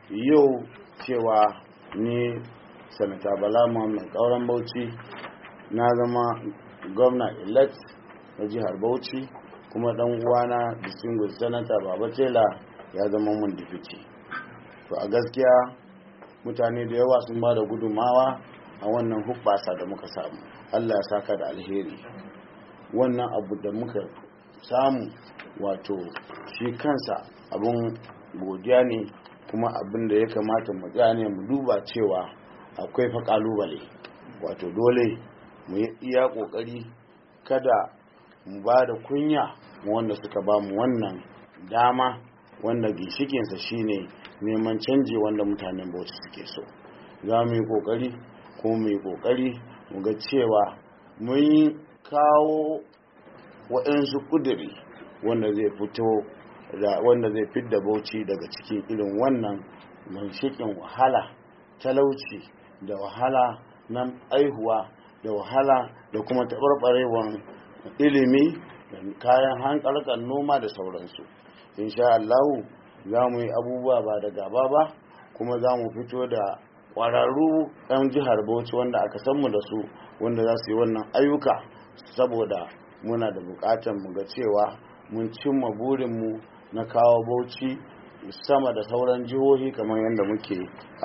yau cewa ni sanata Bala Muhammad Kauran Bauchi na zama gwamna elect na jihar Bauchi, kuma dan uwana distinguished senator Baba Tela ya zama mun deputy. To a gaskiya mutane da yawa sun ba da gudumawa a wannan hubbasa da muka samu. Allah ya saka da alheri. Wannan abu da muka samu wato shi kansa abun godiya ne, kuma abin da ya kamata mu gane mu duba cewa akwai fa kalubale. Wato dole mu yi iya kokari kada mu ba da kunya mu wanda suka ba mu wannan dama, wanda ginshikinsa shine neman canji wanda mutanen Bauchi suke so. Za mu yi kokari ko mu yi kokari mu ga cewa mun kawo waɗansu kuduri wanda zai fito da wanda zai fidda Bauchi daga cikin irin wannan ginshikin wahala, talauci da wahala na aihuwa da wahala da kuma taɓarɓarewar ilimi da kayan hankalkan noma da sauransu. Insha Allah za mu yi abubuwa ba da gaba ba, kuma za mu fito da ƙwararru 'yan jihar Bauchi wanda aka san mu da su, wanda za su yi wannan ayyuka, saboda muna da buƙatar mu ga cewa mun cimma burinmu na kawo Bauchi sama da sauran jihohi kamar yadda muke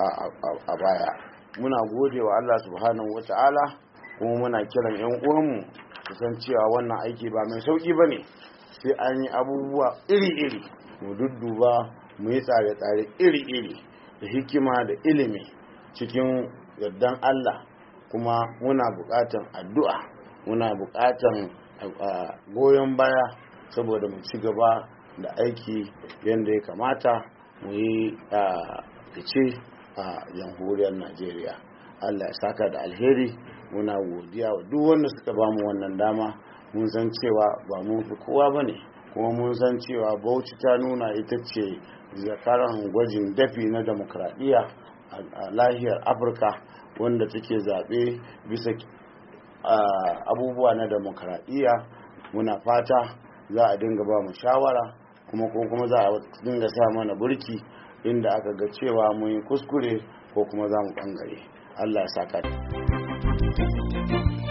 a baya. Muna gode wa Allah subhanahu wata'ala, kuma muna kiran 'yan uwanmu su san cewa wannan aiki ba mai sauƙi ba ne, sai an yi abubuwa iri-iri, mu dudduba mu yi tsare-tsare iri-iri da hikima da ilimi cikin yardan Allah. Kuma muna buƙatan addu'a, muna buƙatan goyon baya saboda mu ci gaba da aiki yadda ya kamata mu yi fice a jamhuriyar Najeriya. Allah ya saka da alheri. Muna godiya wa duk wanda suka bamu wannan dama. Mun san cewa ba mun fi kowa bane, kuma mun san cewa Bauchi ta nuna ita ce zakaran gwajin dafi na demokradiyya a lahiyar Afirka, wanda take zaɓe bisa abubuwa na demokradiyya. Muna fata za a dinga ba mu shawara, kuma za a dinga sa mana burki inda aka ga cewa mun yi kuskure ko kuma za mu ɓangare. Allah ya saka.